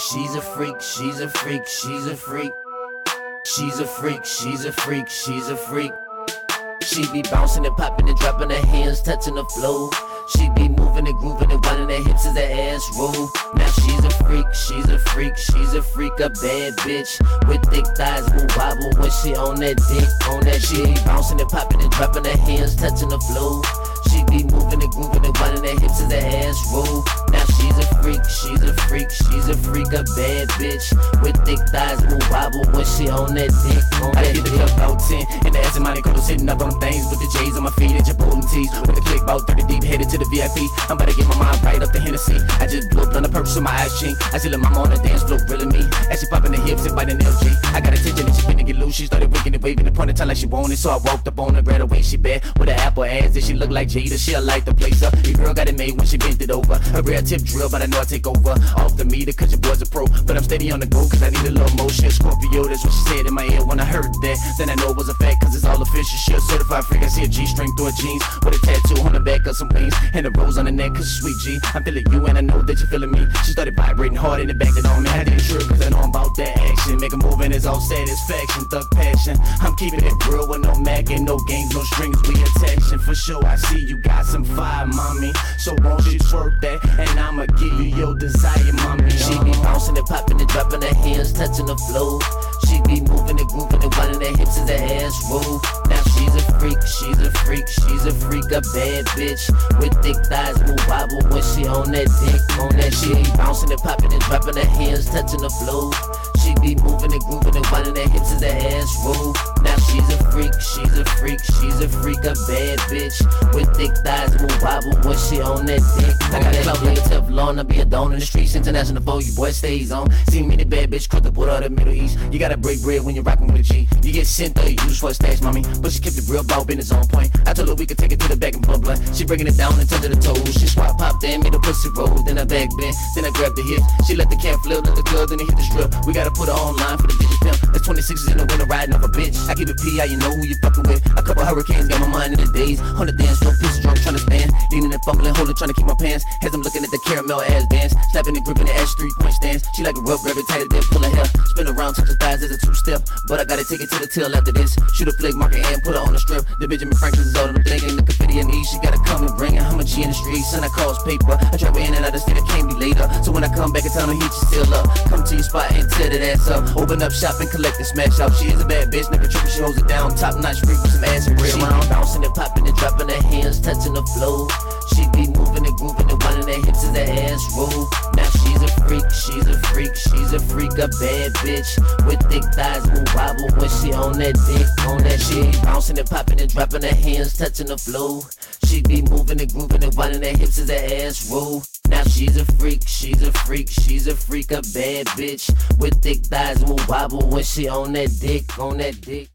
she's a freak, she's a freak, she's a freak. She's a freak, she's a freak, she's a freak. She be bouncing and popping and dropping her hands, touching the floor. She be moving and grooving and winding her hips as her ass roll. Now she's a freak, she's a freak, she's a freak, a bad bitch with thick thighs will wobble when she on that dick, on that shit. She be bouncing and popping and dropping her hands, touching the floor. She be moving and grooving and winding her hips as her ass roll. Now she's a freak, she's a freak, she's a freak, a bad bitch with thick thighs will wobble when she on that dick, on that dick. I get the cup about 10 and the ass in my coat sitting up on things with the J's on my feet and Chipotle tees with a click about 30 deep headed to the VIP. I'm about to get my mind right up the Hennessy. I just blew up on the purpose of my eyes chink. I see little mama on the dance floor grilling me as she popping the hips and biting LG. I got attention and she finna get loose. She started winking and waving and pointing time like she wanted, so I walked up on her, grabbed her way she bad with her apple ass and she look like Jada. She'll light the place up. Your girl got it made when she bent it over. A real tip drill, but I know I take over off the meter cause your boy's a pro. But I'm steady on the go cause I need a little motion. Scorpio, that's what she said in my ear when I heard that. Then I know it was a fact cause it's all official. She a certified freak. I see a G-string through her jeans with a tattoo on the back of some wings and a rose on the neck cause sweet G. I'm feeling you and I know that you're feeling me. She started vibrating hard and it backed it on me. I didn't sure cause I know I'm about that action. Make a move and it's all satisfaction, thug passion. I'm keeping it real with no Mac and no games, no strings, we attaching. For sure I see you got some fire, mommy. So won't you twerk that and I'ma give you your desire, mommy. She be bouncing and popping and dropping her hands, touching the floor. She be moving and grooving and winding her hips as her ass roll. Now she's a freak, she's a freak, she's a freak, a bad bitch with thick thighs will wobble when she on that dick, on that shit. She be bouncing and popping and dropping her hands, touching the floor. She be moving and grooving and winding her hips as her ass roll. Now she's a freak, she's a freak, she's a freak, a bad bitch with thick thighs will wobble when she on that dick. I got clout like a Teflon, I be a don in the streets, international for you boy stays on. See me the bad bitch, crooked with all the Middle East. You gotta break bread when you're rocking with a G. You get sent or you use for a stash, mommy, but she kept it real ball business on point. I told her we could take it to the back and pump blunt. She breaking it down and touching the toes. She swap pop, then made the pussy roll, then I back bend, then I grab the hip. She let the cat flip, let the club, then it hit the strip. We gotta put her online for the digit pimp. That's 26s in the winter riding up a bitch. I keep it P.I., you know who you fucking with. A couple hurricanes got my mind in the days. On the dance floor, piss drunk, trying to stand. Leaning and fumbling, holding, trying to keep my pants. As I'm looking at the caramel ass bands. Slapping and gripping the ass 3-point stance. She like a rough, grab it tighter than pull her hair. Spin around, touch her thighs as a two-step. But I gotta take it to the tail after this. Shoot a flick, marker and put her on the strip. The Benjamin Franklin's is all that I'm thinking. The confetti and ease, she gotta come and bring it. I'm a G in the streets, and I cause paper. I travel in and out of state, I can't be later. So when I come back in town, I'll hit you still up. Come to your spot and tear that ass up. Open up shop and collect and smash out. She is a bad bitch, never tripping, she holds it down. Top notch freak with some ass and real. She bouncing and popping and dropping her hands, touching the floor. She be moving and grooving and winding her hips as her ass roll. Now she's a freak, she's a freak, she's a freak, a bad bitch with thick thighs will wobble when she on that dick, on that shit. Bouncing and popping and dropping her hands, touching the floor. She be moving and grooving and winding her hips as her ass roll. Now she's a freak, she's a freak, she's a freak, a bad bitch with thick thighs will wobble when she on that dick, on that dick.